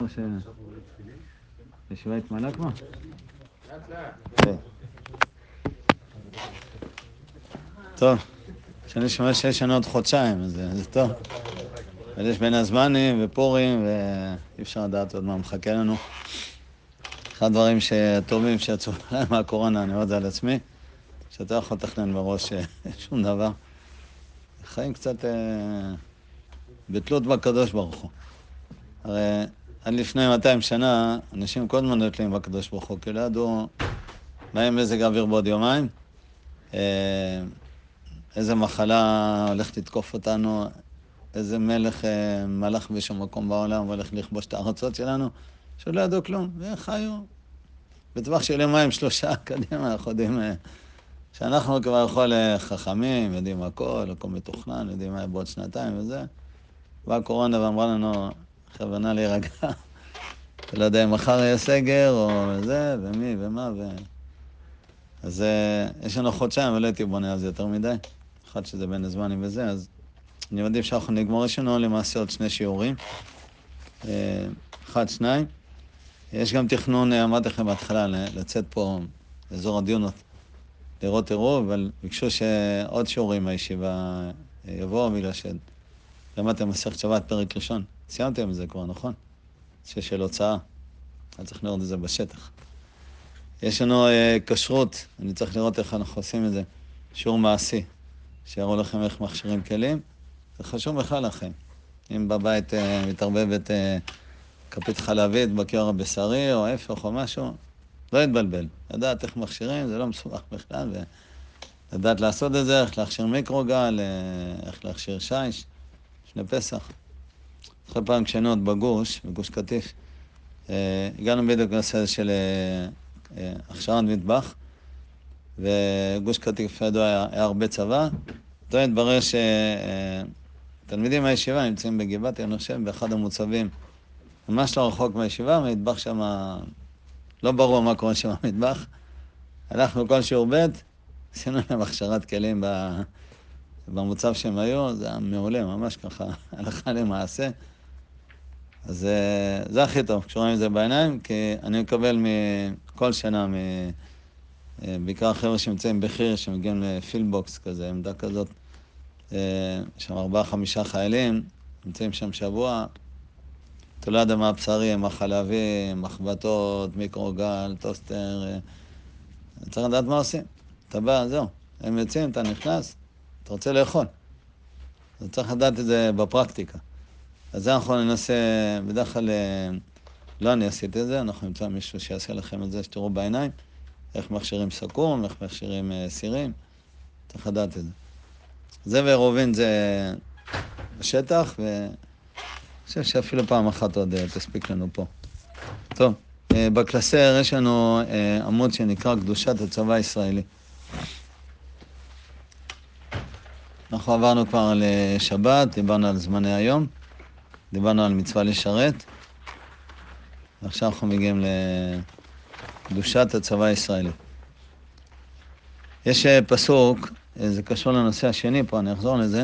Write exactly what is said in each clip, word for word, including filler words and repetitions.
הישיבה התמלאה כבר? טוב, שאני שומע שיש לנו עוד חודשיים, אז זה טוב. אבל יש בין הזמנים ופורים, ואי אפשר לדעת עוד מה מחכה לנו. אחד הדברים הטובים שיצאו עליי מהקורונה, אני אומר את זה על עצמי, שאתה יכול לתכנן בראש שום דבר. חיים קצת אה, בתלות בקדוש ברוך הוא. הרי עד לפני מאתיים שנה, אנשים כל הזמן נתלים בקדוש ברוך הוא, כי לא ידעו מה עם מזג האוויר בעוד יומיים, אה, איזה מחלה הולכת לתקוף אותנו, איזה מלך אה, מלך בשום מקום בעולם והולך לכבוש את הארצות שלנו, שלא ידעו כלום, וחיו בטווח של יומיים שלושה קדימה, אנחנו יודעים אה, שאנחנו כבר יכול אה, חכמים, יודעים הכל, הכל מתוכנן, יודעים מה יהיה בעוד שנתיים וזה. באה הקורונה ואמרה לנו, חבר'ה, נא להירגע, אתה לא יודע אם מחר יהיה סגר או זה, ומי ומה ו... אז uh, יש לנו חודשיים, אבל לא הייתי בונה על זה יותר מדי. אחד שזה בין הזמנים וזה, אז אני מעדיף שאנחנו נגמור, יש לנו למעשה עוד שני שיעורים. Uh, אחד, שניים. יש גם תכנון, אמרתי לכם בהתחלה, לצאת פה לאזור הדיונות, לראות אירוע, אבל ביקשו שעוד שיעורים מהישיבה יבואו, בגלל שלמדתם מסכת שבת פרק ראשון. סיימתם את זה כבר, נכון? שיש של הוצאה. אני צריך לראות את זה בשטח. יש לנו אה, כשרות, אני צריך לראות איך אנחנו עושים את זה. שיעור מעשי, שיראו לכם איך מכשירים כלים. זה חשוב בכלל לכם. אם בבית אה, מתערבבת אה, כפית חלבית בכיור הבשרי או ההפך או משהו, לא יתבלבל. לדעת איך מכשירים, זה לא מסובך בכלל. לדעת לעשות את זה, איך להכשיר מיקרוגל, אה, איך להכשיר שיש, לפני פסח. אחרי פעם כשהיינו עוד בגוש, בגוש קטיף, אה, הגענו בדיוק לנושא של אה, אה, הכשרת מטבח, וגוש קטיף ידוע היה, היה הרבה צבא. אותו התברר שתלמידים מהישיבה נמצאים בגבעתי, אני חושב, באחד המוצבים, ממש לא רחוק מהישיבה, המטבח שם, לא ברור מה קורה שם המטבח. הלכנו כל שיעור ב', עשינו להם הכשרת כלים במוצב שהם היו, זה היה מעולה, ממש ככה, הלכה למעשה. אז זה הכי טוב, כשרואים את זה בעיניים, כי אני מקבל כל שנה, בעיקר חבר'ה שנמצאים בחיר, שמגיעים לפילבוקס כזה, עמדה כזאת, שם ארבעה, חמישה חיילים, נמצאים שם שבוע, אתה לא יודע מה הבשרי, מה חלבי, מחבטות, מיקרוגל, טוסטר, צריך לדעת מה עושים. אתה בא, זהו, הם יוצאים, אתה נכנס, אתה רוצה לאכול. אז צריך לדעת את זה בפרקטיקה. אז זה אנחנו ננסה, בדרך כלל, לא אני עשיתי את זה, אנחנו נמצא מישהו שיעשה לכם את זה, שתראו בעיניים, איך מכשירים סכו"ם, איך מכשירים סירים, צריך לדעת את זה. זה ועירובין זה בשטח, ואני חושב שאפילו פעם אחת עוד תספיק לנו פה. טוב, בקלסר יש לנו עמוד שנקרא קדושת הצבא הישראלי. אנחנו עברנו כבר על שבת, דיברנו על זמני היום, דיברנו על מצווה לשרת, ועכשיו אנחנו מגיעים לקדושת הצבא הישראלי. יש פסוק, זה קשור לנושא השני פה, אני אחזור לזה,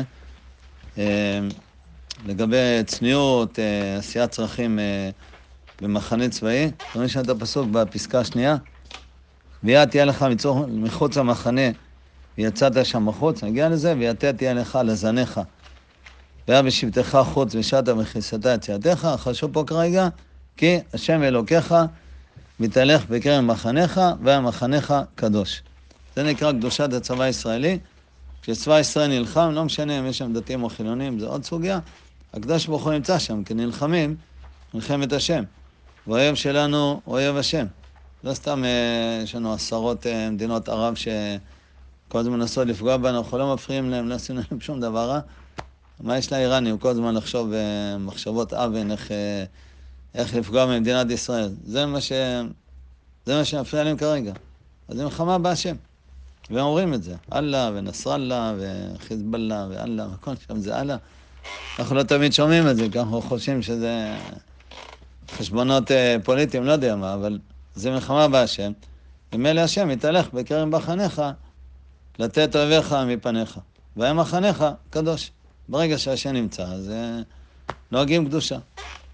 לגבי צניעות, עשיית צרכים במחנה צבאי. אני שואל את הפסוק בפסקה השנייה, ויה תהיה לך מצור מחוץ למחנה, ויצאת שם מחוץ, נגיע לזה, ויתה תהיה לך לזניך. והיה בשבתך חוץ ושעת וכיסתה יציאתך. חשוב פה כרגע, כי השם אלוקיך מתהלך בקרב מחניך, והמחניך קדוש. זה נקרא קדושת הצבא הישראלי. כשצבא ישראל נלחם, לא משנה אם יש שם דתיים או חילונים, זה עוד סוגיה. הקדוש ברוך הוא נמצא שם, כי נלחמים, מלחמת השם. והאויב שלנו הוא אויב השם. לא סתם יש לנו עשרות מדינות ערב שכל הזמן נסו לפגוע בנו, אנחנו לא מפריעים להם, לא עשינו להם שום דבר רע. מה יש לאיראנים? כל הזמן לחשוב מחשבות אבן, איך, איך לפגוע במדינת ישראל. זה מה ש... זה מה שמפריע להם כרגע. אז זה מלחמה בהשם. והם אומרים את זה. אללה ונסראללה וחיזבאללה ואללה, וכל שם זה אללה. אנחנו לא תמיד שומעים את זה, כי אנחנו חושבים שזה חשבונות פוליטיים, לא יודע מה, אבל זה מלחמה בהשם. ומילא השם יתהלך בקרב מחניך, לתת אויביך מפניך. והם מחניך קדוש. ברגע שהשם נמצא, אז נוהגים קדושה.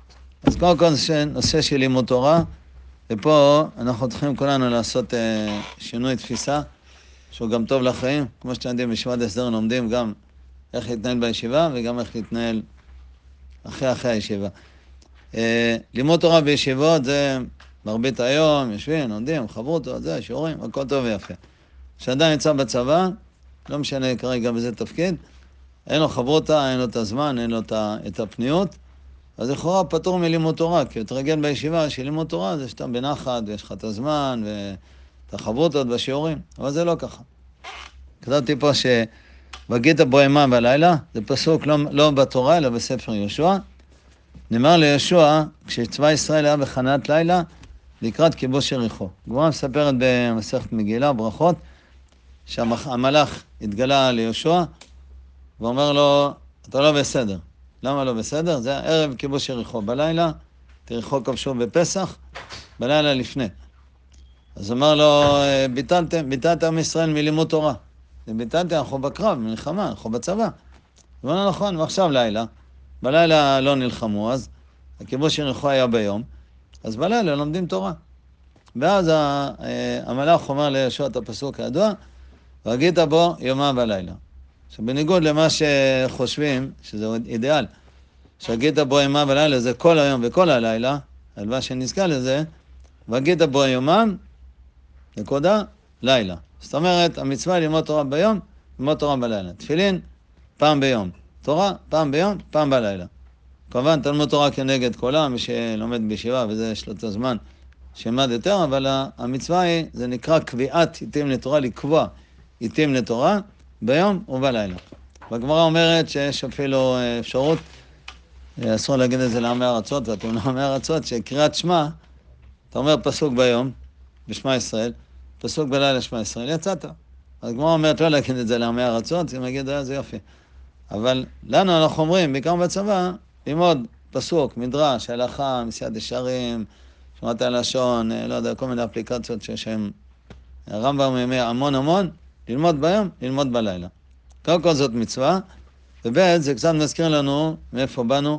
אז קודם כל זה נושא של לימוד תורה, ופה אנחנו צריכים כולנו לעשות אה, שינוי תפיסה, שהוא גם טוב לחיים, כמו שאתם יודעים, בישיבת הסדר לומדים גם איך להתנהל בישיבה, וגם איך להתנהל אחרי אחרי הישיבה. אה, לימוד תורה בישיבות זה מרבית היום, יושבים, לומדים, חברותות, זה, שיעורים, הכל טוב ויפה. כשאדם נמצא בצבא, לא משנה כרגע באיזה תפקיד, אין לו חברותה, אין לו את הזמן, אין לו את הפניות, אז לכאורה פטור מלימוד תורה, כי הוא תרגל בישיבה שלימוד תורה זה שאתה בנחת ויש לך את הזמן ואת החברותות בשיעורים, אבל זה לא ככה. כתבתי פה שבגית בוהמה בלילה, זה פסוק לא, לא בתורה אלא בספר יהושע. נאמר ליהושע, כשצבא ישראל היה בחנת לילה, לקראת כיבוש יריחו. הגמרא מספרת במסכת מגילה, ברכות, שהמלאך התגלה ליהושע, ואומר לו, אתה לא בסדר. למה לא בסדר? זה ערב כיבוש יריחו. בלילה, יריחו כבשו בפסח, בלילה לפני. אז אמר לו, ביטלתם, ביטלתם עם ישראל מלימוד תורה. ביטלתם, אנחנו בקרב, מלחמה, אנחנו בצבא. זה לא נכון, ועכשיו לילה. בלילה לא נלחמו, אז הכיבוש יריחו היה ביום, אז בלילה לומדים תורה. ואז המלאך אומר ליהושע את הפסוק הידוע, והגית בו יומם ולילה. עכשיו, בניגוד למה שחושבים, שזה אידיאל, שהגית בו יומם ולילה זה כל היום וכל הלילה, על מה שנזכה לזה, והגית בו יומם, נקודה, לילה. זאת אומרת, המצווה ללמוד תורה ביום, ללמוד תורה בלילה. תפילין, פעם ביום. תורה, פעם ביום, פעם בלילה. כמובן, תלמוד תורה כנגד כולם, מי שלומד בישיבה, וזה יש לו את הזמן שמד יותר, אבל המצווה היא, זה נקרא קביעת עיתים לתורה, לקבוע עיתים לתורה, ביום ובלילה. והגמרא אומרת שיש אפילו אפשרות, אסור להגיד את זה לעמי ארצות, ואתם לא עמי ארצות, שקריאת שמע, אתה אומר פסוק ביום, בשמע ישראל, פסוק בלילה שמע ישראל, יצאת. אז הגמרא אומרת לא להגיד את זה לעמי ארצות, אם נגיד זה יופי. אבל לנו אנחנו אומרים, בעיקר בצבא, ללמוד פסוק, מדרש, הלכה, מסיעת ישרים, שמעת הלשון, לא יודע, כל מיני אפליקציות שיש הם רמב"ם ימי המון המון, ללמוד ביום, ללמוד בלילה. קודם כל זאת מצווה, וב' זה קצת מזכיר לנו מאיפה באנו,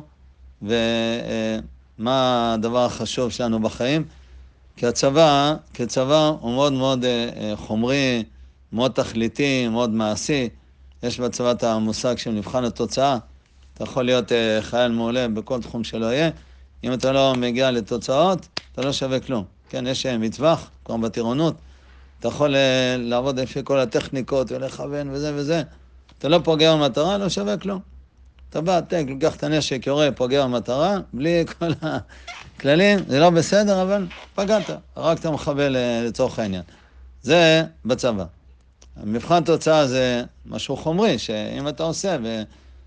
ומה הדבר החשוב שלנו בחיים, כי הצבא, כצבא הוא מאוד מאוד חומרי, מאוד תכליתי, מאוד מעשי. יש בצבא את המושג של מבחן התוצאה, אתה יכול להיות חייל מעולה בכל תחום שלא יהיה, אם אתה לא מגיע לתוצאות, אתה לא שווה כלום. כן, יש מטווח, כבר בטירונות, אתה יכול לעבוד לפי כל הטכניקות ולכוון וזה וזה. אתה לא פוגע במטרה, לא שווה כלום. אתה בא, תק, לוקח את הנשק, יורה, פוגע במטרה, בלי כל הכללים, זה לא בסדר, אבל פגעת, הרגת מחבל לצורך העניין. זה בצבא. מבחן תוצאה זה משהו חומרי, שאם אתה עושה ו...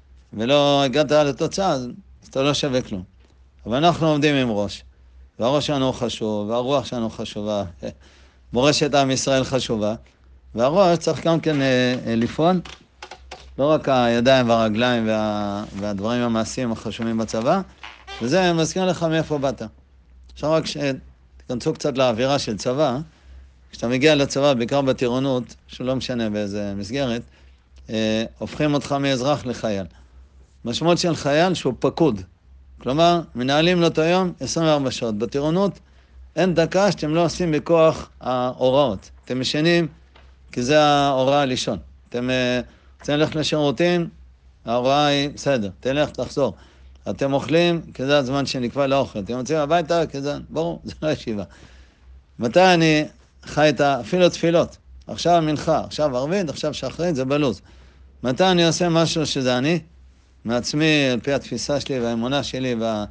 ולא הגעת לתוצאה, אז אתה לא שווה כלום. אבל אנחנו עומדים עם ראש, והראש שלנו חשוב, והרוח שלנו חשובה, מורשת עם ישראל חשובה, והראש צריך גם כן לפעול, לא רק הידיים והרגליים וה, והדברים המעשיים החשובים בצבא, וזה מזכיר לך מאיפה באת. עכשיו רק שתכנסו קצת לאווירה של צבא, כשאתה מגיע לצבא, בעיקר בטירונות, שלא משנה באיזה מסגרת, אה, הופכים אותך מאזרח לחייל. משמעות של חייל שהוא פקוד. כלומר, מנהלים לו את היום עשרים וארבע שעות. בטירונות אין דקה שאתם לא עושים בכוח ההוראות. אתם משנים, כי זה ההוראה לישון. אתם אה, רוצים ללכת לשירותים, ההוראה היא בסדר, תלך, תחזור. אתם אוכלים, כי זה הזמן שנקבע לאוכל. אתם יוצאים הביתה, כי זה, ברור, זה לא ישיבה. מתי אני חי את אפילו תפילות? עכשיו מנחה, עכשיו ערבית, עכשיו שחרית, זה בלוז. מתי אני עושה משהו שזה אני? מעצמי, על פי התפיסה שלי והאמונה שלי וה,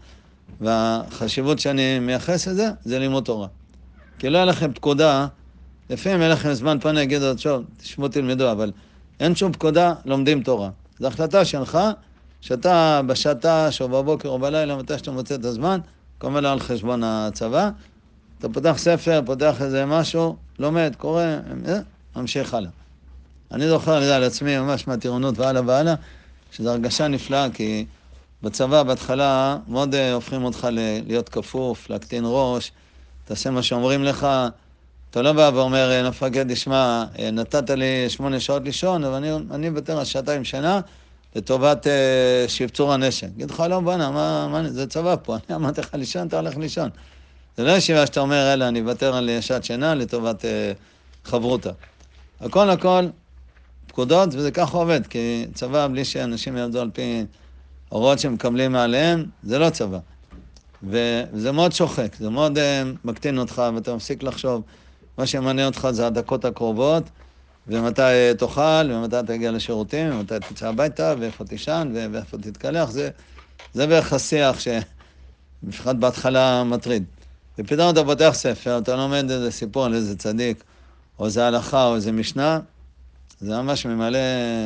והחשיבות שאני מייחס את זה, זה לימוד תורה. כי לא יהיה לכם פקודה, לפעמים יהיה לכם זמן פנה, יגידו, שוב, תשמעו תלמדו, אבל אין שום פקודה, לומדים תורה. זו החלטה שלך, שאתה בשעתה, או בבוקר או בלילה, מתי שאתה מוצא את הזמן, כמובן לא על חשבון הצבא, אתה פותח ספר, פותח איזה משהו, לומד, קורא, ממשיך הלאה. אני זוכר לזה על עצמי, ממש מהטירונות והלאה והלאה, שזו הרגשה נפלאה, כי בצבא, בהתחלה, מאוד הופכים אותך להיות כפוף, להקטין ראש, תעשה מה שאומרים לך, אתה לא בא ואומר, נפקד, תשמע, נתת לי שמונה שעות לישון, אבל אני, אני בתר השעתיים שנה, לטובת אה, שבצור הנשק. יגיד לך, לא, בנה, מה, מה, זה צבא פה, אני אמרתי לך לישון, אתה הולך לישון. זה לא ישיבה שאתה אומר, אלא, אני אוותר על שעת שינה לטובת אה, חברותה. הכל הכל פקודות, וזה ככה עובד, כי צבא, בלי שאנשים יעבדו על פי הוראות שמקבלים מעליהם, זה לא צבא. וזה מאוד שוחק, זה מאוד uh, מקטין אותך, ואתה מפסיק לחשוב. מה שמעניין אותך זה הדקות הקרובות, ומתי uh, תאכל, ומתי תגיע לשירותים, ומתי תצא הביתה, ואיפה תישן, ואיפה תתקלח. זה, זה בערך השיח שבפחד בהתחלה מטריד. ופתאום אתה פותח ספר, אתה לומד איזה סיפור על איזה צדיק, או איזה הלכה, או איזה משנה, זה ממש ממלא...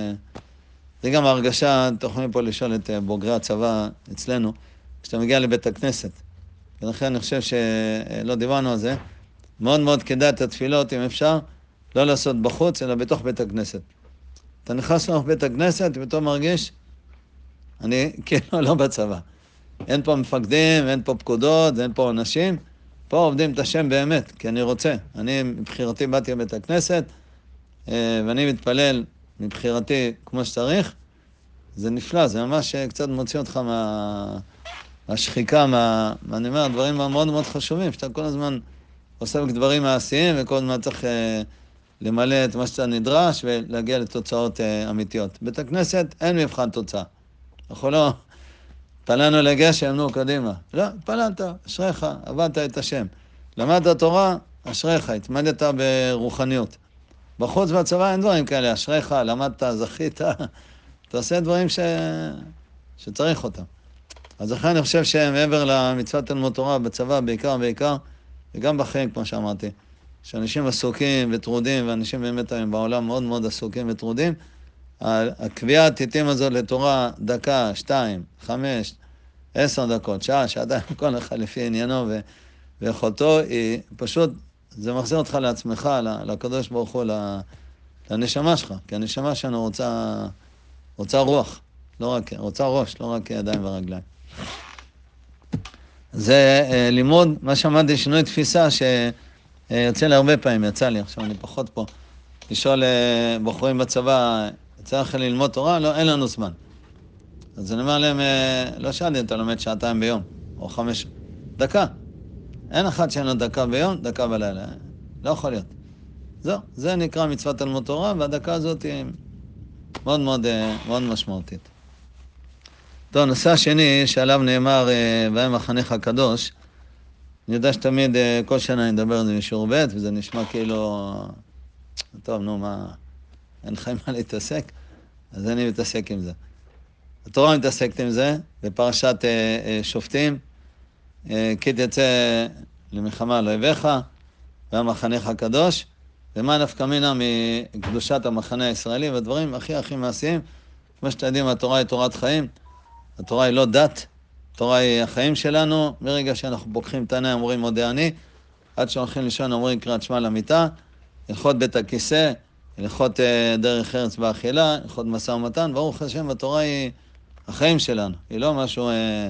זה גם ההרגשה, אתם יכולים פה לשאול את בוגרי הצבא אצלנו, כשאתה מגיע לבית הכנסת. ולכן אני חושב שלא דיברנו על זה, מאוד מאוד כדאי את התפילות, אם אפשר, לא לעשות בחוץ, אלא בתוך בית הכנסת. אתה נכנס לתוך בית הכנסת, ופתאום מרגיש, אני כאילו לא בצבא. אין פה מפקדים, אין פה פקודות, אין פה אנשים. פה עובדים את השם באמת, כי אני רוצה. אני מבחירתי באתי לבית הכנסת, ואני מתפלל מבחירתי כמו שצריך. זה נפלא, זה ממש קצת מוציא אותך מה... השחיקה, מה... אני אומר, דברים מאוד מאוד חשובים, שאתה כל הזמן עושה דברים מעשיים, וכל הזמן צריך למלא את מה שאתה נדרש, ולהגיע לתוצאות אמיתיות. בית הכנסת אין מבחן תוצאה. אנחנו לא... פלנו לגשם, נו, קדימה. לא, פלנת, אשריך, עבדת את השם. למדת תורה, אשריך, התמדת ברוחניות. בחוץ בצבא אין דברים כאלה, אשריך, למדת, זכית, אתה עושה דברים ש... שצריך אותם. אז לכן אני חושב שמעבר למצוות תלמוד תורה בצבא, בעיקר בעיקר, וגם בחיים, כמו שאמרתי, שאנשים עסוקים וטרודים, ואנשים באמת היום בעולם מאוד מאוד עסוקים וטרודים, הקביעת עיתים הזו לתורה דקה, שתיים, חמש, עשר דקות, שעה, שעתיים, כל אחד לפי עניינו ו... ויכולתו, היא פשוט, זה מחזיר אותך לעצמך, לקדוש ברוך הוא, לנשמה שלך, כי הנשמה שלנו רוצה, רוצה רוח, לא רק, רוצה ראש, לא רק ידיים ורגליים. זה לימוד, מה שאמרתי, שינוי תפיסה שיוצא לי הרבה פעמים, יצא לי, עכשיו אני פחות פה, לשאול בחורים בצבא, יצא לך ללמוד תורה? לא, אין לנו זמן. אז אני אומר להם, לא שאלתי, אתה לומד שעתיים ביום, או חמש, דקה. אין אחד שאין לו דקה ביום, דקה בלילה. לא יכול להיות. זהו, זה נקרא מצוות תלמוד תורה, והדקה הזאת היא מאוד מאוד, מאוד משמעותית. טוב, הנושא השני שעליו נאמר, והם מחנך הקדוש, אני יודע שתמיד, כל שנה אני מדבר על זה משיעור ב', וזה נשמע כאילו, טוב, נו, מה, אין לך מה להתעסק, אז אני מתעסק עם זה. התורה מתעסקת עם זה, בפרשת שופטים, כי תצא למלחמה על אויביך, והמחנך הקדוש, ומה נפקא מינה מקדושת המחנה הישראלי, והדברים הכי הכי מעשיים, כמו שאתם יודעים, התורה היא תורת חיים, התורה היא לא דת, התורה היא החיים שלנו, מרגע שאנחנו פוקחים את העיניים, אומרים מודה אני, עד שהולכים לישון, אומרים קריאת שמע למיטה, הלכות בית הכיסא, הלכות דרך ארץ באכילה, הלכות משא ומתן, ברוך השם, התורה היא החיים שלנו, היא לא משהו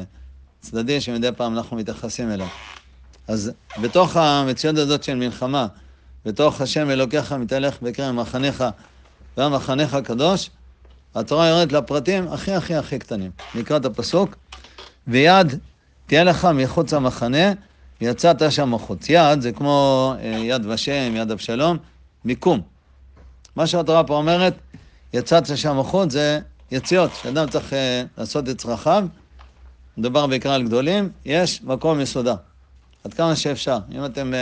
צדדי שמדי פעם אנחנו מתייחסים אליו. אז בתוך המציאות הזאת של מלחמה, בתוך השם אלוקיך מתהלך בקרב מחניך והמחנך הקדוש, התורה יורדת לפרטים הכי הכי הכי קטנים. נקרא את הפסוק, ויד תהיה לך מחוץ המחנה, יצאת שם מחוץ. יד זה כמו יד ושם, יד אבשלום, מיקום. מה שהתורה פה אומרת, יצאת שם מחוץ, זה יציאות, שאדם צריך לעשות את צרכיו, מדובר בעיקר על גדולים, יש מקום מסודר. עד כמה שאפשר. אם אתם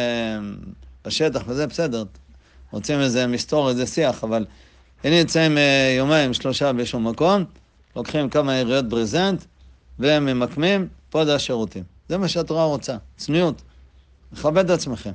בשטח וזה בסדר, רוצים איזה מסתור, איזה שיח, אבל הנה נמצאים יומיים, שלושה באיזשהו מקום, לוקחים כמה יריות ברזנט, והם ממקמים, פה זה השירותים. זה מה שהתורה רוצה, צניעות. מכבד את עצמכם.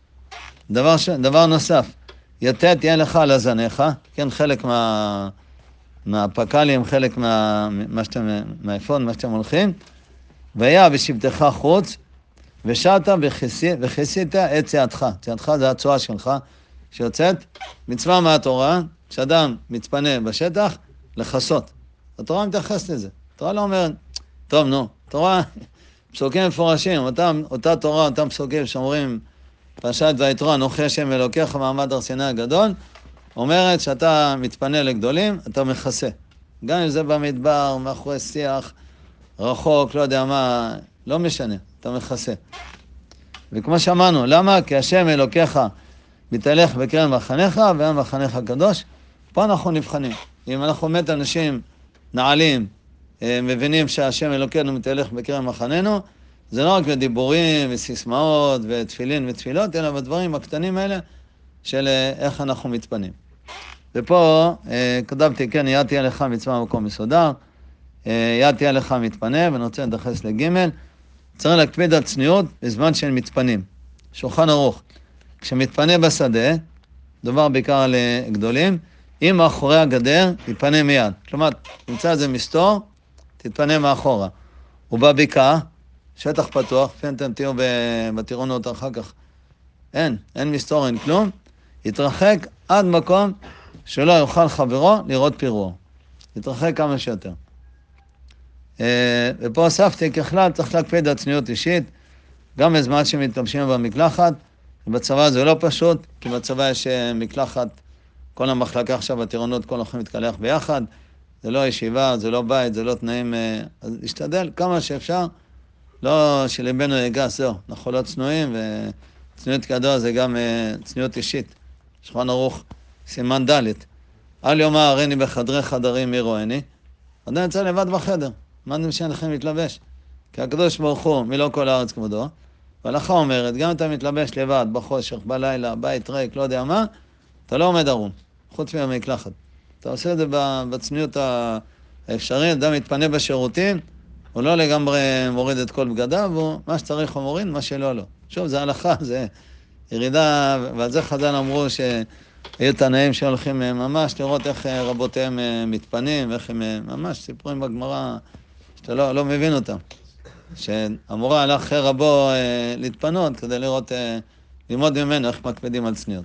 דבר, ש... דבר נוסף, יתת תהיה לך על הזניך, כן, חלק מה... מהפקלים, חלק מה... מה שאתם... מהאפון, מה שאתם הולכים, והיה בשבתך חוץ, ושעת וכיסי... וכיסית את צעתך. צעתך זה הצועה שלך, שיוצאת מצווה מהתורה, שאדם מצפנה בשטח, לחסות. התורה מתייחסת לזה. התורה לא אומרת, טוב, נו, תורה, פסוקים מפורשים, אותה, אותה תורה, אותם פסוקים שאומרים, פרשת ויתרו, אנוכי השם אלוקיך מעמד הר סיני הגדול, אומרת שאתה מתפנה לגדולים, אתה מכסה. גם אם זה במדבר, מאחורי שיח, רחוק, לא יודע מה, לא משנה, אתה מכסה. וכמו שאמרנו, למה? כי השם אלוקיך מתהלך בקרן מחניך, ואין מחניך הקדוש. פה אנחנו נבחנים. אם אנחנו באמת אנשים נעלים, מבינים שהשם אלוקינו מתהלך בקרן מחננו, זה לא רק בדיבורים וסיסמאות ותפילין ותפילות, אלא בדברים הקטנים האלה של איך אנחנו מתפנים. ופה כתבתי, כן, ידתי עליך מצווה במקום מסודר, ידתי עליך מתפנה, ואני רוצה לדחס לג' צריך להקפיד על צניעות בזמן שהם מתפנים. שולחן ערוך. כשמתפנה בשדה, דבר בעיקר על גדולים, אם מאחורי הגדר, יתפנה מיד. כלומר, נמצא איזה מסתור, תתפנה מאחורה. ובבקעה, שטח פתוח, אתם תהיו בטירונות אחר כך, אין, אין מסתור, אין כלום, יתרחק עד מקום שלא יוכל חברו לראות פירור. יתרחק כמה שיותר. ופה הוספתי, ככלל צריך להקפיד על צניעות אישית, גם בזמן שמתלבשים במקלחת, ובצבא זה לא פשוט, כי בצבא יש מקלחת, כל המחלקה עכשיו בטירונות, כל הולכים להתקלח ביחד, זה לא ישיבה, זה לא בית, זה לא תנאים, אז להשתדל כמה שאפשר, לא שלבנו יגס, זהו, אנחנו לא צנועים, וצניעות כדור זה גם צניעות אישית. שולחן ערוך, סימן ד' אל יאמר הריני בחדרי חדרים מי רואני, עדיין יצא לבד בחדר, מה נמשל לכם להתלבש? כי הקדוש ברוך הוא מלא כל הארץ כבודו, והלכה אומרת, גם אתה מתלבש לבד, בחושך, בלילה, בית ריק, לא יודע מה, אתה לא עומד ערום, חוץ מהמקלחת. אתה עושה את זה בצניעות האפשרית, אדם מתפנה בשירותים, הוא לא לגמרי מוריד את כל בגדיו, הוא מה שצריך הוא מוריד, מה שלא לא. שוב, זה הלכה, זה ירידה, ועל זה חז"ל אמרו שהיו תנאים שהולכים ממש לראות איך רבותיהם מתפנים, ואיך הם ממש סיפורים בגמרא, שאתה לא, לא מבין אותם. שהמורה הלך אחרי רבו להתפנות כדי לראות, ללמוד ממנו איך מקפדים על צניעות.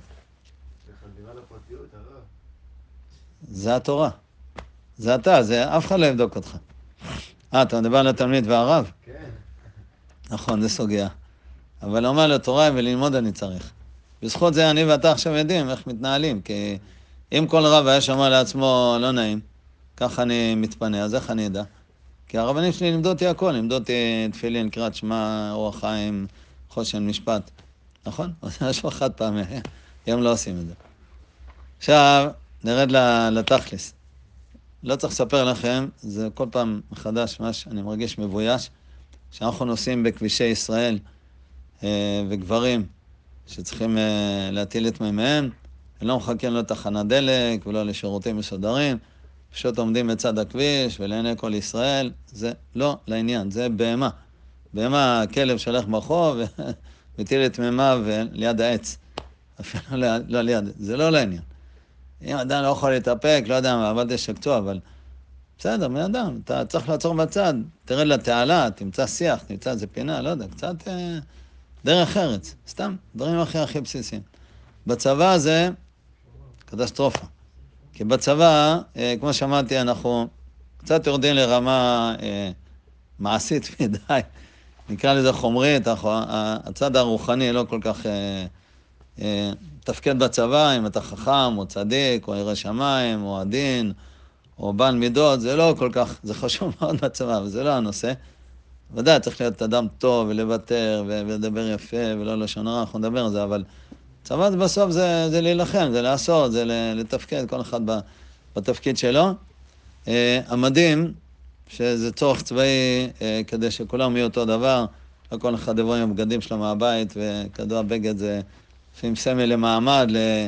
זה התורה. זה אתה, זה אף אחד לא יבדוק אותך. אה, אתה מדבר על התלמיד והרב? כן. נכון, זה סוגיה. אבל אומר לתורה וללמוד אני צריך. בזכות זה אני ואתה עכשיו יודעים איך מתנהלים, כי אם כל רב היה שומע לעצמו לא נעים, ככה אני מתפנה, אז איך אני אדע? כי הרבנים שלי לימדו אותי הכל, לימדו אותי תפילין, קריאת שמע, אורח חיים, חושן, משפט. נכון? יש לך חד פעם, היום לא עושים את זה. עכשיו, נרד לתכלס. לא צריך לספר לכם, זה כל פעם מחדש, ממש אני מרגיש מבויש, שאנחנו נוסעים בכבישי ישראל אה, וגברים שצריכים אה, להטיל את מימיהם, הם לא מחכים לא תחנת דלק ולא לשירותים מסודרים, פשוט עומדים בצד הכביש ולעיני כל ישראל, זה לא לעניין, זה בהמה. בהמה, הכלב שהולך ברחוב ומטיל את מימיו ליד העץ, אפילו לא, לא ליד, זה לא לעניין. אם אדם לא יכול להתאפק, לא יודע מה, אבל תשקצו, אבל בסדר, בן אדם, אתה צריך לעצור בצד, תרד לתעלה, תמצא שיח, תמצא איזה פינה, לא יודע, קצת אה, דרך ארץ, סתם, דברים הכי הכי בסיסיים. בצבא זה קטסטרופה, כי בצבא, אה, כמו שאמרתי, אנחנו קצת יורדים לרמה אה, מעשית מדי, נקרא לזה חומרית, הצד הרוחני לא כל כך אה, אה, תפקד בצבא, אם אתה חכם, או צדיק, או ירא שמיים, או עדין, או בן מידות, זה לא כל כך, זה חשוב מאוד בצבא, וזה לא הנושא. ודאי, צריך להיות אדם טוב, ולוותר, ולדבר יפה, ולא לשון הרע, אנחנו נדבר על זה, אבל צבא בסוף זה, זה להילחם, זה לעשות, זה לתפקד, כל אחד בתפקיד שלו. המדהים, שזה צורך צבאי, כדי שכולם יהיו אותו דבר, לא כל אחד יבוא עם הבגדים שלו מהבית, וכדוע הבגד זה לפעמים סמל למעמד,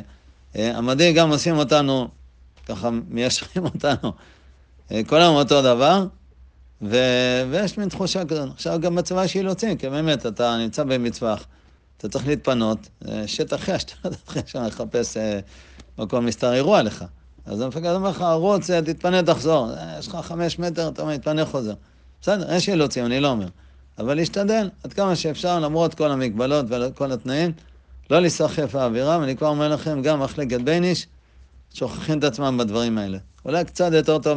המדהים גם עושים אותנו, ככה מיישרים אותנו, כולם אותו דבר, ו... ויש מין תחושה כזאת. עכשיו גם בצבא יש אילוצים, כי באמת אתה נמצא במצווח, אתה צריך להתפנות, שטח חש, אתה לא תתחיל שם לחפש מקום מסתר אירוע לך. אז המפקד אומר לך, רוץ, תתפנה, תחזור, יש לך חמש מטר, אתה מתפנה, חוזר. בסדר, יש אילוצים, אני לא אומר. אבל להשתדל, עד כמה שאפשר, למרות כל המגבלות וכל התנאים, לא לסחף האווירה, ואני כבר אומר לכם, גם מחלקת בייניש, שוכחים את עצמם בדברים האלה. אולי קצת יותר טוב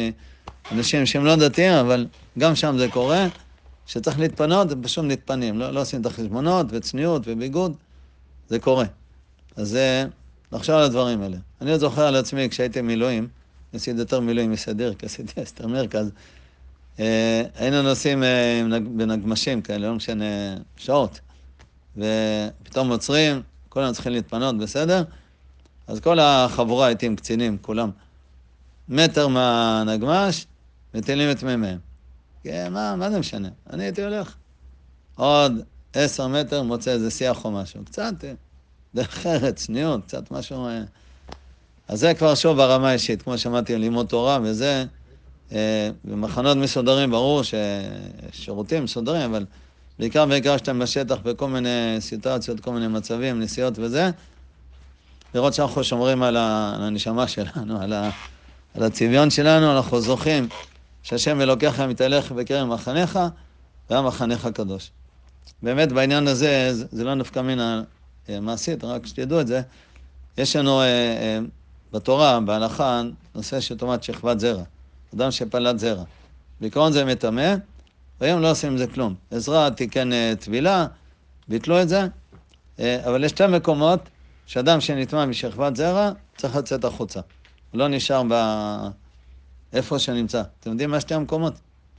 מאנשים שהם לא דתיים, אבל גם שם זה קורה, שצריך להתפנות, הם פשוט מתפנים, לא, לא עושים את החשבונות וצניעות וביגוד, זה קורה. אז לחשוב על הדברים האלה. אני זוכר על עצמי, כשהייתי מילואים, עשיתי יותר מילואים מסדיר, כי עשיתי אסתר מרכז. היינו נוסעים בנגמשים כאלה, לא משנה, שעות. ופתאום עוצרים, כולם צריכים להתפנות, בסדר? אז כל החבורה הייתי עם קצינים, כולם. מטר מהנגמש, מטילים את מימיהם. מה, מה זה משנה? אני הייתי הולך. עוד עשר מטר מוצא איזה שיח או משהו. קצת, דרך ארץ, צניעות, קצת משהו... אז זה כבר שוב ברמה האישית, כמו שמעתי, לימוד תורה וזה, במחנות מסודרים ברור ששירותים מסודרים, אבל בעיקר בעיקר שאתם בשטח בכל מיני סיטואציות, כל מיני מצבים, נסיעות וזה, לראות שאנחנו שומרים על הנשמה שלנו, על, ה, על הצביון שלנו, אנחנו זוכים שהשם אלוקיך מתהלך בקרב מחניך, והמחניך הקדוש. באמת בעניין הזה, זה, זה לא נפקא מינה מעשית, רק שתדעו את זה, יש לנו אה, אה, בתורה, בהלכה, נושא שטומאת שכבת זרע, אדם שפלט זרע. בעיקרון זה מטמא, והיום לא עושים עם זה כלום. עזרא תיקן אה, טבילה, ביטלו את זה, אה, אבל יש שתי מקומות שאדם שנטמא משכבת זרע צריך לצאת החוצה. הוא לא נשאר ב... איפה שנמצא. אתם יודעים מה שתי המקומות?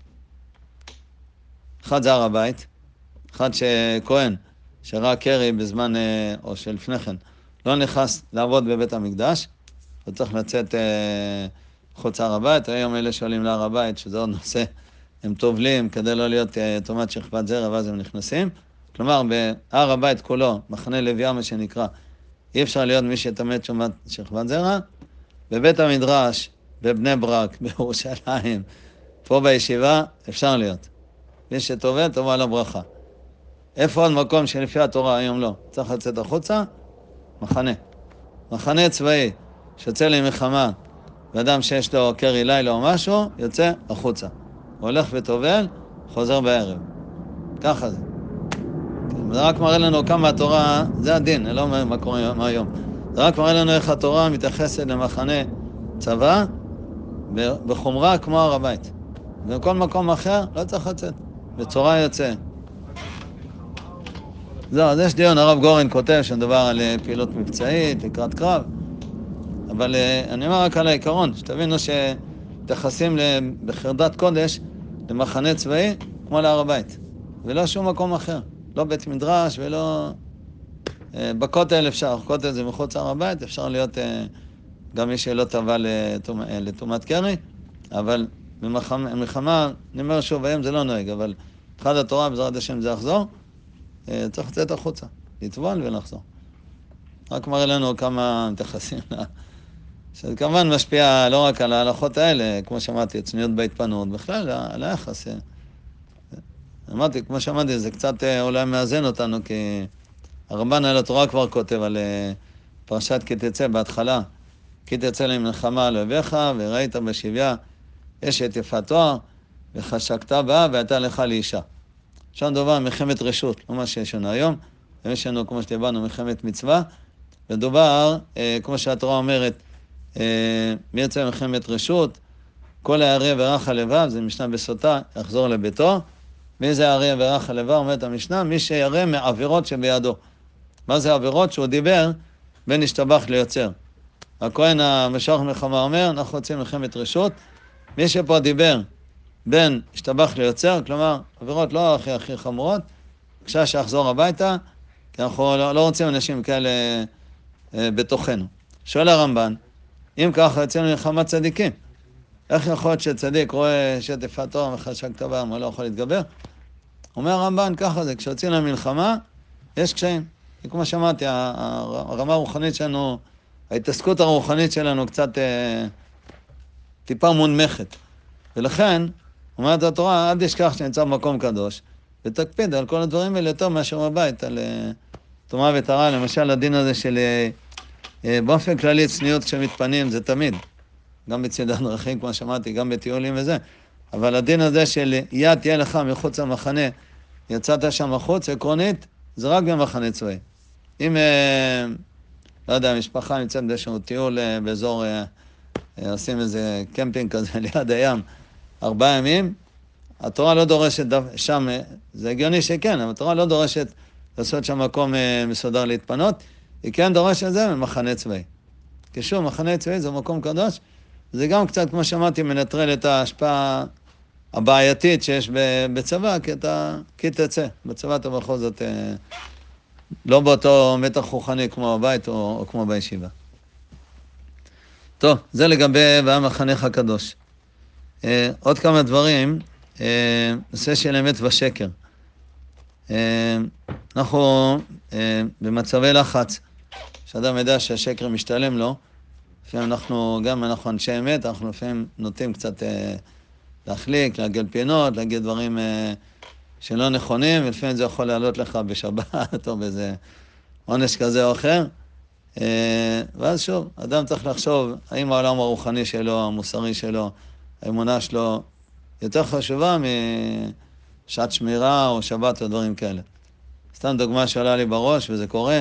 אחד זה הר הבית, אחד שכהן, שראה קרי בזמן, אה, או שלפני כן, לא נכנס לעבוד בבית המקדש, הוא צריך לצאת אה, חוץ הר הבית. היום אלה שעולים להר הבית, שזה עוד נושא, הם טובלים כדי לא להיות אה, טומאת שכבת זרע, ואז הם נכנסים. כלומר, בהר הבית כולו, מחנה לוויה מה שנקרא, אי אפשר להיות מי שטמא טומאת שכבת זרע. בבית המדרש, בבני ברק, בירושלים, פה בישיבה, אפשר להיות. מי שטובל, טובה לו ברכה. איפה עוד מקום שלפי התורה היום לא? צריך לצאת החוצה? מחנה. מחנה צבאי, שיוצא למלחמה, ואדם שיש לו קרי לילה או משהו, יוצא החוצה. הוא הולך וטובל, חוזר בערב. ככה זה. זה רק מראה לנו כמה התורה, זה הדין, לא מה קורה מה היום. זה רק מראה לנו איך התורה מתייחסת למחנה צבא, בחומרה כמו הר הבית. ובכל מקום אחר לא צריך לצאת. בצורה יוצא. זהו, אז יש דיון, הרב גורן כותב שמדבר על פעילות מבצעית, לקראת קרב, אבל אני אומר רק על העיקרון, שתבינו שתחסים בחרדת קודש למחנה צבאי כמו להר הבית, ולא שום מקום אחר, לא בית מדרש ולא... בכותל אפשר, בכותל זה מחוץ להר הבית, אפשר להיות גם מי שלא טבע לטומאת קרי, אבל במלחמה, אני אומר שוב, היום זה לא נוהג, אבל אחד התורה, בעזרת השם זה יחזור, צריך לצאת החוצה, לטבול ולחזור. רק מראה לנו כמה מתייחסים לה. שזה כמובן משפיע לא רק על ההלכות האלה, כמו שאמרתי, צניעות בהתפנות, בכלל על היחס. אמרתי, כמו שאמרתי, זה קצת אולי מאזן אותנו, כי הרמב"ן על התורה כבר כותב על פרשת כי תצא בהתחלה, כי תצא למלחמה על אויביך, וראית בשביה אשת יפת תואר, וחשקת בה, והייתה לך לאישה. שם דובר מלחמת רשות, לא מה שיש לנו היום, ויש לנו, כמו שדיברנו, מלחמת מצווה, ודובר, אה, כמו שהתורה אומרת, אה, מי יצא מלחמת רשות, כל הערי ורח הלבב, זה משנה בסוטה, יחזור לביתו, מי זה הערי ורח הלבב, אומרת המשנה, מי שירא מעבירות שבידו. מה זה עבירות? שהוא דיבר בין השתבח ליוצר. הכהן המשוח מלחמה אומר, אנחנו רוצים מלחמת רשות, מי שפה דיבר בין השתבח ליוצר, כלומר, עבירות לא הכי הכי חמורות, בקשה שיחזור הביתה, כי אנחנו לא, לא רוצים אנשים כאלה אה, בתוכנו. שואל הרמב"ן, אם ככה יוצאים למלחמת צדיקים, איך יכול להיות שצדיק רואה שטפת תואר וחשק טבע, מה לא יכול להתגבר? אומר הרמב"ן, ככה זה, כשיוצאים למלחמה, יש קשיים. כמו שאמרתי, הרמה הרוחנית שלנו, ההתעסקות הרוחנית שלנו קצת אה, טיפה מונמכת. ולכן, אומרת התורה, עד ישכח שנמצא במקום קדוש, ותקפיד על כל הדברים האלה יותר מאשר בבית, על תומה ותרה, למשל הדין הזה של באופן כללי צניעות כשמתפנים, זה תמיד, גם בצד הדרכים, כמו שמעתי, גם בטיולים וזה, אבל הדין הזה של יד תהיה לך מחוץ למחנה, יצאת שם מחוץ, עקרונית, זה רק במחנה צבאי. אם, לא יודע, המשפחה נמצאת באיזשהו טיול באזור, עושים איזה קמפינג כזה ליד הים, ארבעה ימים, התורה לא דורשת שם, זה הגיוני שכן, אבל התורה לא דורשת לעשות שם מקום מסודר להתפנות, היא כן דורשת את זה ממחנה צבאי. כי שוב, מחנה צבאי זה מקום קדוש, זה גם קצת, כמו שאמרתי, מנטרל את ההשפעה הבעייתית שיש בצבא, כי אתה, כי תצא. בצבא אתה בכל זאת לא באותו מתח רוחני כמו בבית או, או כמו בישיבה. טוב, זה לגבי ועם מחנך הקדוש. אה, עוד כמה דברים, אה, נושא של אמת ושקר. אה, אנחנו אה, במצבי לחץ, שאדם ידע שהשקר משתלם לו, לפעמים אנחנו, גם אנחנו אנשי אמת, אנחנו לפעמים נוטים קצת אה, להחליק, להגיד פינות, להגיד דברים אה, שלא נכונים, ולפעמים זה יכול לעלות לך בשבת או באיזה עונש כזה או אחר. ואז שוב, אדם צריך לחשוב האם העולם הרוחני שלו, המוסרי שלו, האמונה שלו יותר חשובה משעת שמירה או שבת או דברים כאלה. סתם דוגמה שעולה לי בראש, וזה קורה,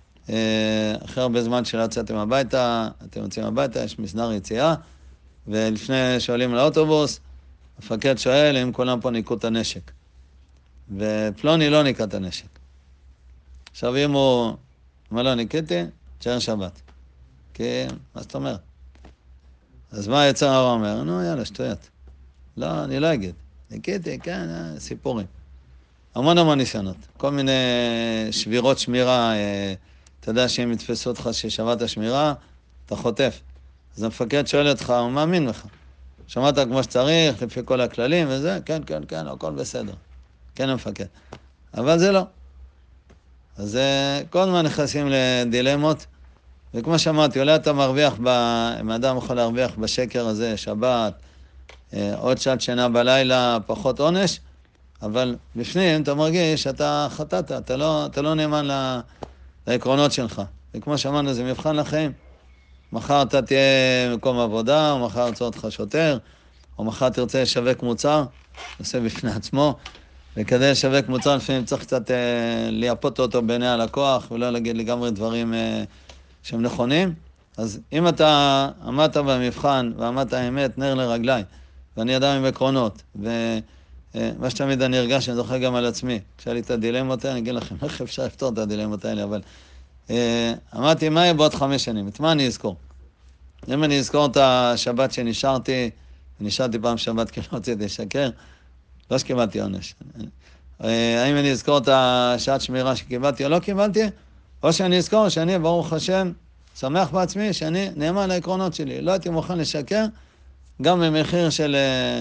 אחרי הרבה זמן שלא יצאתם הביתה, אתם יוצאים הביתה, יש מסדר יציאה, ולפני שעולים לאוטובוס, המפקד שואל אם כולם פה ניקו את הנשק. ופלוני לא ניקה את הנשק. עכשיו אם הוא אומר לו, ניקיתי, תשאר שבת. כי, מה זאת אומרת? אז מה יצא הרע אומר? נו, יאללה, שטויות. לא, אני לא אגיד. ניקיתי, כן, סיפורים. המון המון ניסיונות. כל מיני שבירות שמירה, אתה יודע שאם יתפסו אותך ששבת השמירה, אתה חוטף. אז המפקד שואל אותך, הוא מאמין לך. שמעת כמו שצריך, לפי כל הכללים וזה, כן, כן, כן, הכל בסדר. כן, המפקד. אבל זה לא. אז כל הזמן נכנסים לדילמות, וכמו שאמרתי, אולי אתה מרוויח, ב... אם האדם יכול להרוויח בשקר הזה, שבת, עוד שעת שינה בלילה, פחות עונש, אבל בפנים אתה מרגיש שאתה חטאת, אתה לא, אתה לא נאמן ל... לעקרונות שלך. וכמו שאמרנו, זה מבחן לחיים. מחר אתה תהיה במקום עבודה, או מחר ירצה אותך שוטר, או מחר תרצה לשווק מוצר, עושה בפני עצמו, וכדי לשווק מוצר לפעמים צריך קצת אה, ליפות אותו בעיני הלקוח, ולא להגיד לגמרי דברים אה, שהם נכונים. אז אם אתה עמדת במבחן ועמדת האמת, נר לרגלי, ואני אדם עם עקרונות, ומה שתמיד אני ארגש, אני זוכר גם על עצמי, כשהיה לי את הדילמות האלה, אני אגיד לכם, איך אפשר לפתור את הדילמות האלה, אבל אה, אמרתי, מה יהיה בעוד חמש שנים? את מה אני אזכור? אם אני אזכור את השבת שנשארתי, ונשארתי פעם שבת כי לא רציתי לשקר, לא שקיבלתי עונש. האם אני אזכור את השעת שמירה שקיבלתי או לא קיבלתי, או שאני אזכור שאני, ברוך השם, שמח בעצמי, שאני נאמן לעקרונות שלי. לא הייתי מוכן לשקר, גם במחיר של,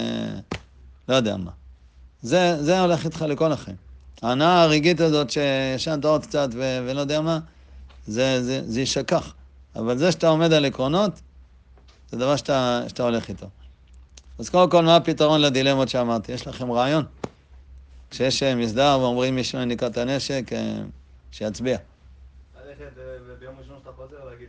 לא יודע מה. זה, זה הולך איתך לכל החיים. ההנאה הרגעית הזאת שישנת עוד קצת ו- ולא יודע מה, זה, זה, זה ישכח. אבל זה שאתה עומד על עקרונות, זה דבר שאתה, שאתה הולך איתו. אז קודם כל, מה הפתרון לדילמות שאמרתי? יש לכם רעיון? כשיש מסדר ואומרים מישהו ניקה את הנשק, שיצביע. ללכת ביום ראשון שאתה חוזר להגיד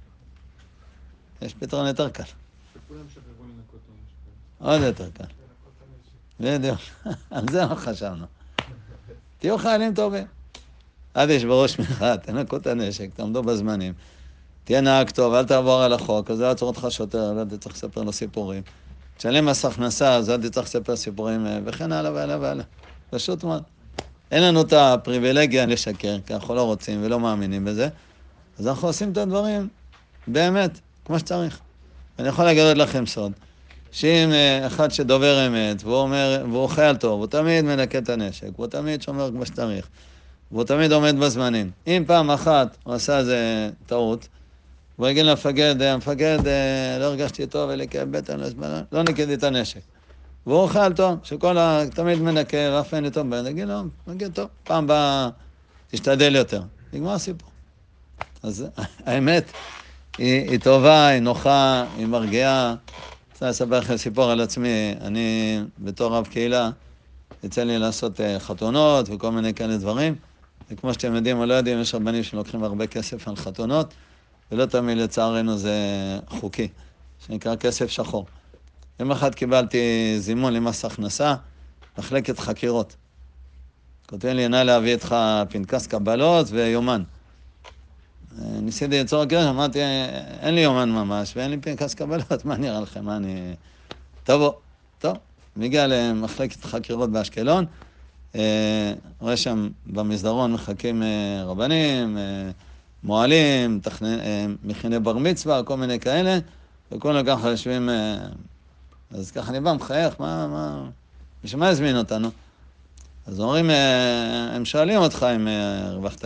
לי. יש פתרון יותר קל. שכולם שכחו לנקות את הנשק. עוד יותר קל. בדיוק. על זה לא חשבנו. תהיו חיילים טובים. עד יש בראש ממך, תנקו את הנשק, תעמדו בזמנים. תהיה נהג טוב, אל תעבור על החוק, אז לא יעצור אותך שוטר, לא תצטרך לספר לו סיפורים. תשלם מס הכנסה, אז לא תצטרך לספר סיפורים, וכן הלאה והלאה והלאה. פשוט מאוד. אין לנו את הפריבילגיה לשקר, כי אנחנו לא רוצים ולא מאמינים בזה, אז אנחנו עושים את הדברים באמת, כמו שצריך. אני יכול להגיד לכם סוד, שאם אחד שדובר אמת, והוא אומר, והוא חייל טוב, הוא תמיד מנקה את הנשק, הוא תמיד שומר כמו שצריך, והוא תמיד עומד בזמנים. אם פעם אחת הוא עשה איזה טעות, הוא יגיד למפקד, המפקד, לא הרגשתי טוב, אלי כאב בטן, לא ניקדי את הנשק. והוא חייל טוב, שכל ה... תמיד מנקה, ואף אין טוב, נגיד לו, נגיד טוב, פעם באה תשתדל יותר. נגמר הסיפור. אז האמת, היא, היא טובה, היא נוחה, היא מרגיעה. אני אספר לכם סיפור על עצמי, אני בתור רב קהילה, יצא לי לעשות חתונות וכל מיני כאלה דברים, וכמו שאתם יודעים או לא יודעים, יש רבנים שלוקחים הרבה כסף על חתונות, ולא תמיד לצערנו זה חוקי, שנקרא כסף שחור. יום אחד קיבלתי זימון למס הכנסה, מחלקת חקירות. כותבים לי, נא להביא איתך פנקס קבלות ויומן. ניסיתי ליצור קשר, אמרתי, אין לי יומן ממש, ואין לי פנקס קבלות, מה נראה לכם? מה אני... טוב, טוב. מגיע למחלקת חקירות באשקלון, רואה שם במסדרון מחכים רבנים, מועלים, מכיני בר מצווה, כל מיני כאלה, וכולם ככה יושבים, אז ככה אני בא מחייך, מה, מה, בשביל מה הזמין אותנו? אז אומרים, הם שואלים אותך אם הרווחת